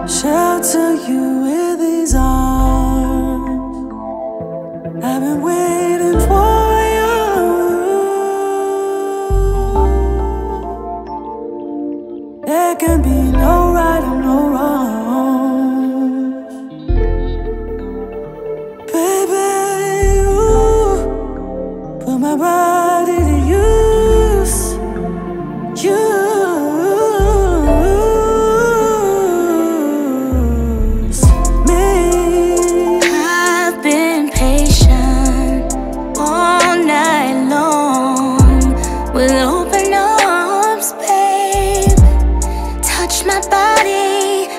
Shelter you with these arms. I've been waiting for you. There can be no right or no wrong. Baby, you put my body to use. Use me. I've been patient all night long with open arms, babe. Touch my body,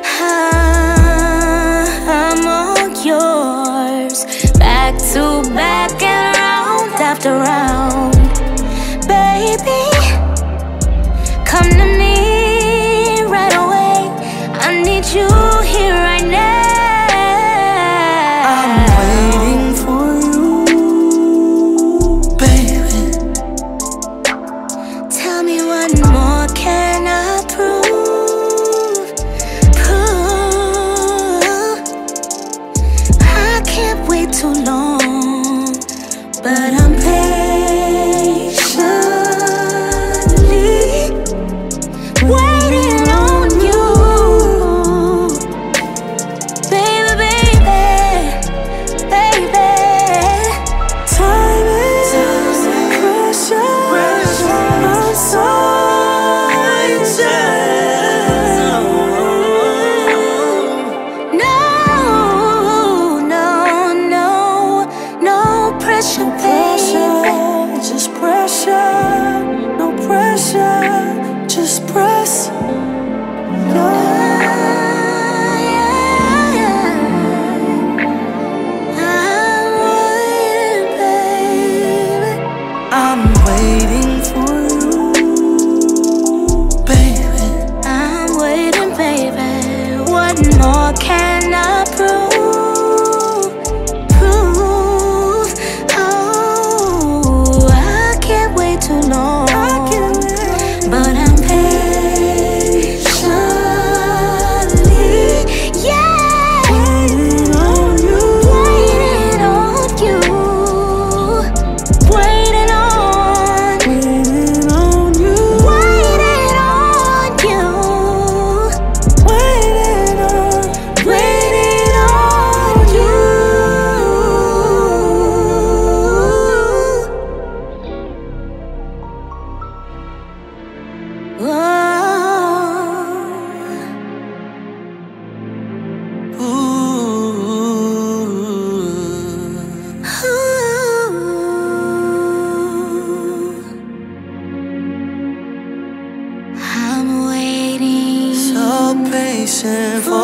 I'm all yours. Back to back and round after round, baby. Come to me right away. I need you here right now. I'm waiting for you, baby. Tell me what more can I prove? I can't wait too long, but I'm patiently waiting on you, baby, baby, baby. Time is precious. I'm so No, no, no, no pressure, baby. just pressure, no pressure, just press. I'm waiting for you, baby. I'm waiting, baby. What more can I prove? Oh, I can't wait too long. But I'm patiently, yeah, Waiting on you. waiting on you, waiting on, Waiting on you. waiting on you, Waiting on. waiting on you. I'm waiting. So patient for